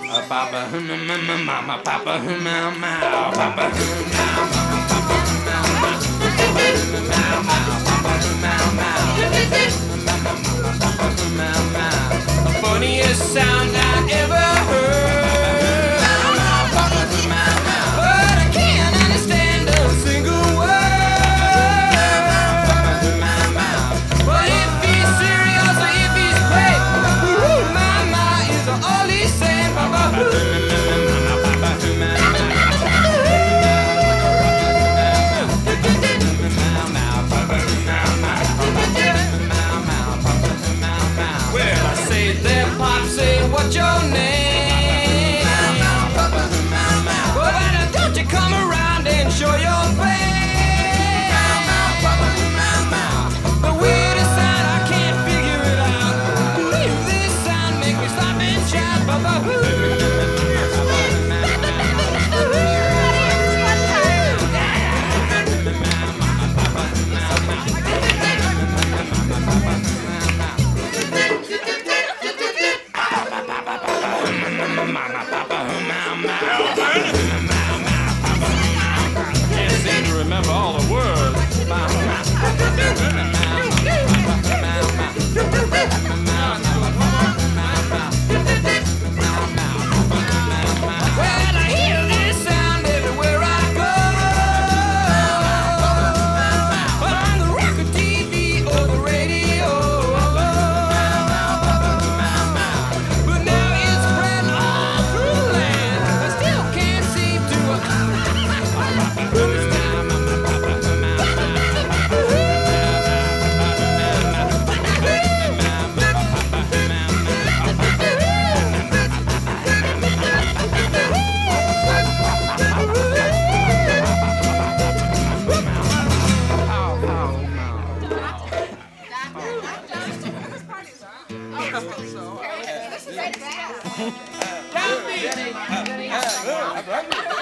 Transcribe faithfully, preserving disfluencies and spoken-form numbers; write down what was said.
Uh, Papa, hmm, hmm, hmm, mama, Papa, hmm, meow, meow, Papa, hmm, meow, mama, Papa, hmm, meow, meow, Papa, hmm, meow, meow, Papa, hmm, meow, meow, Mama, mama, Papa, hmm, meow, meow. The funniest sound I ever heard. Papa, hmm, meow, meow. But I can't understand a single word. Papa, hmm, meow, meow. But if he's serious or if he's played, ooh, mama is all he's saying. Papa, well, I say there, Pop, say what's your name? Well, why don't you come around and show your face? The weirdest sound, I can't figure it out. Leave this sound, make me stop and shout. Can't seem to remember all the words. Well, I hear this sound everywhere I go. On the record, T V, or the radio. But now it's spread all through the land. I still can't seem to.